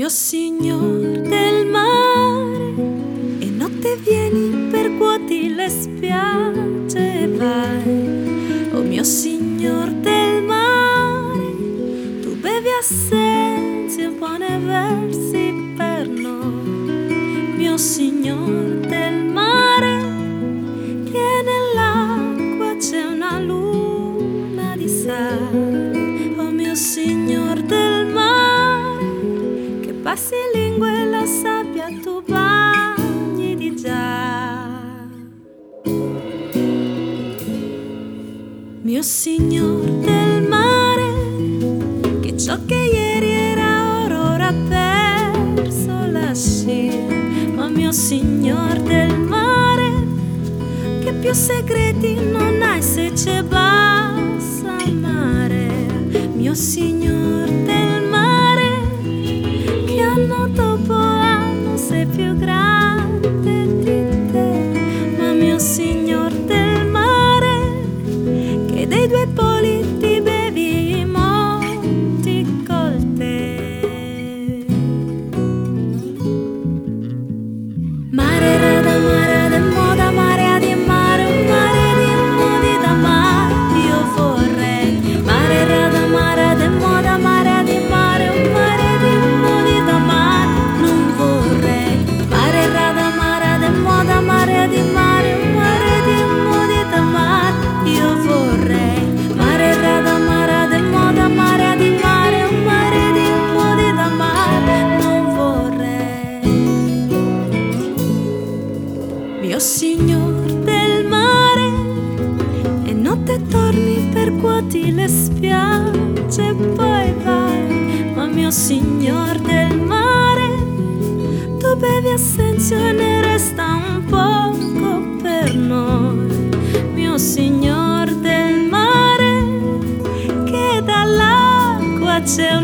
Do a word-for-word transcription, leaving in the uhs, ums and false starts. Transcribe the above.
Mio signor del mare, e notte vieni, percuoti le spiagge e vai. Oh mio signor del mare, tu bevi assenzi e buone versi per noi. Mio signor del mare, che nell'acqua c'è una luna di sale. Oh mio signor del mare, che passi lingue e la sabbia tu bagni di già. Mio signor del mare, che ciò che ieri era oro ora perso la scia. Ma mio signor del mare, che più segreti non hai se c'è bassa mare. Mio signor del mare, che anno dopo anno sei più grande di te. Ma mio signor del mare, che dei due poli ti bevi i monti col te. Mare rada mare de moda marea di mare, un mare di modi da mare io vorrei. Mare rada mare de moda marea di mare, un mare di modi da mare non vorrei. Mare rada mare de moda marea di mare, un mare di modi da mare io vorrei. Mare rada mare de moda marea di mare, un mare di modi da mare non vorrei. Mio signor del mare, e notte torni, percuoti le spiagge e poi vai. Ma mio signor del mare, tu bevi assenzio e ne resta un poco per noi. Mio signor del mare, che dall'acqua c'è